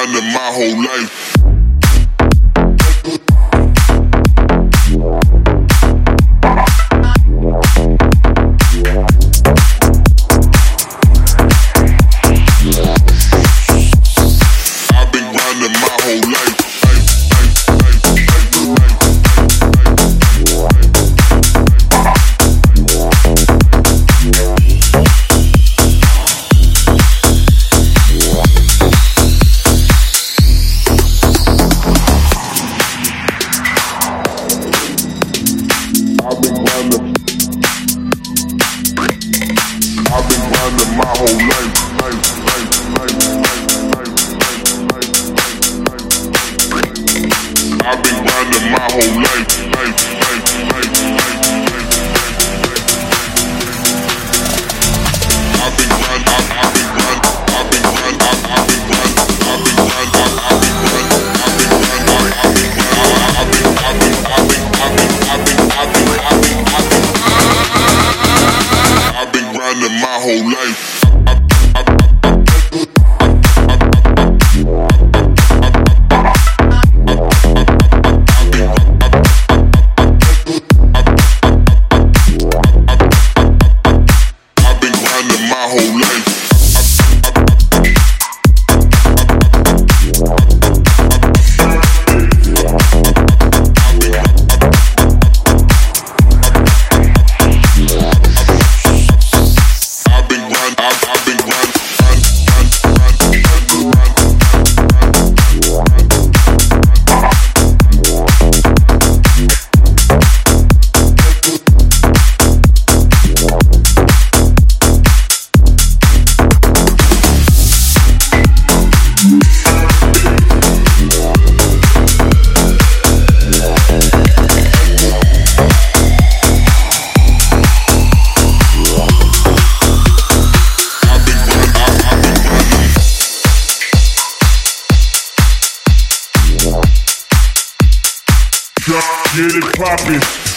grinding my whole life. I've been grinding my whole life. I've been grinding my whole life. I've been grinding my whole life. My whole life. I've been grinding my whole life. Get it poppin'.